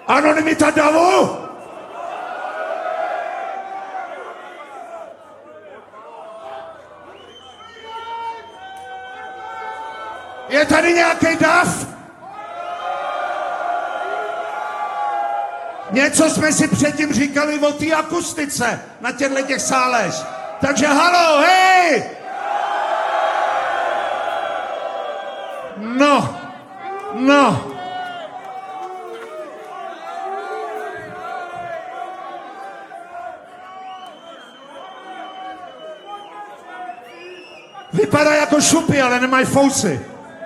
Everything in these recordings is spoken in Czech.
Anonymita davu? Je tady nějaký dav? Něco jsme si předtím říkali o té akustice na těch sálech. Takže halo, hej! No. Vypadá jako šupy, ale nemají fousy.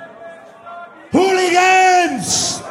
Hooligans!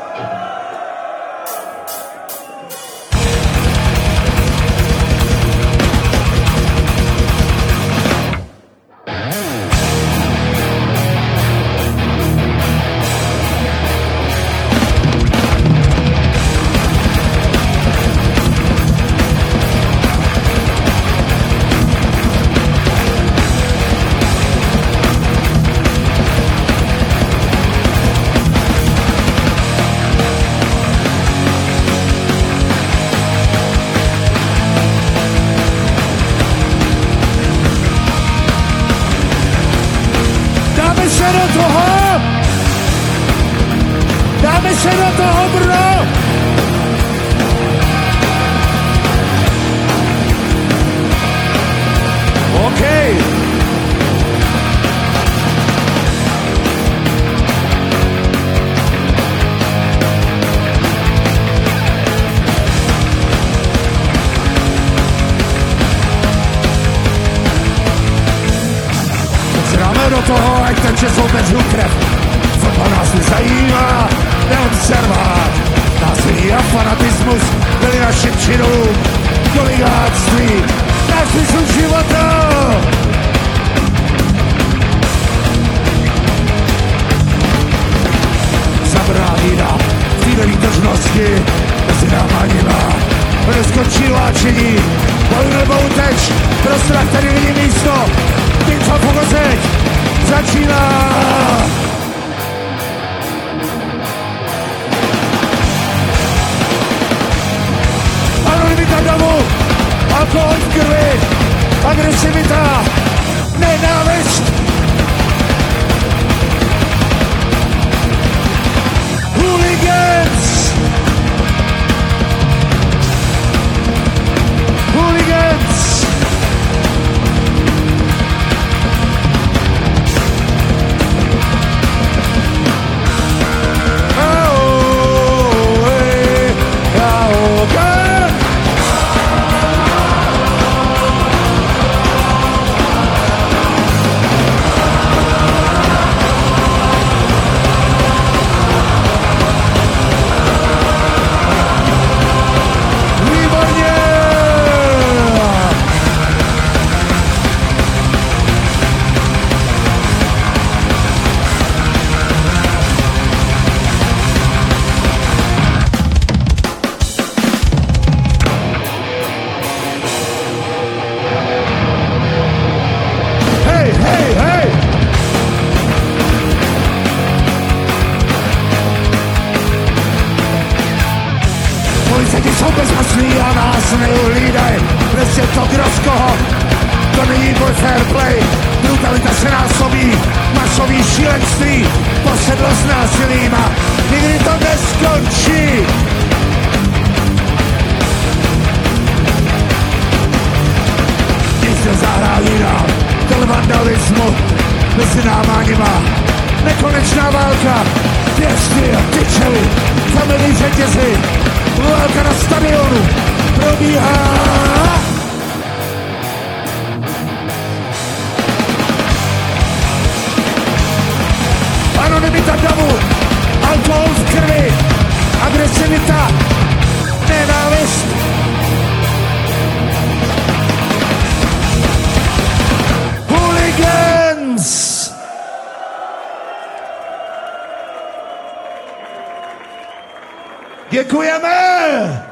Dáme se do toho, bro! OK. Dáme do toho, ať ten čas otevřu krev. Co nás nezajímá, neobservovat. Násilí a fanatismus byli našim činům. Koligáctví, náš smysl života. Zabrání nám týhle výtržnosti mezi náma nima. Neskončí láčení, boj nebo uteč, pro strach tady není místo. Bitva pokozeď začíná. Anonymita davu, alkohol v krvi, agresivita, nenávist. Hooligans! Hooligans! Policajti jsou bezmocní a nás neuhlídaj. Prostě to kdo z koho, to není boj fair play. Brutalita se násobí, masový šílenství, posedlost násilím a nikdy to neskončí. Nic nezahrání nám, ten vandalismu mezi náma nima. Nekonečná válka, pěstí a tyčely, kamenný řetězy. Válka na stadionu probíhá. Anonymita davu, alkohol v krvi, agresivita, nenávist. Hooligans! Děkujeme!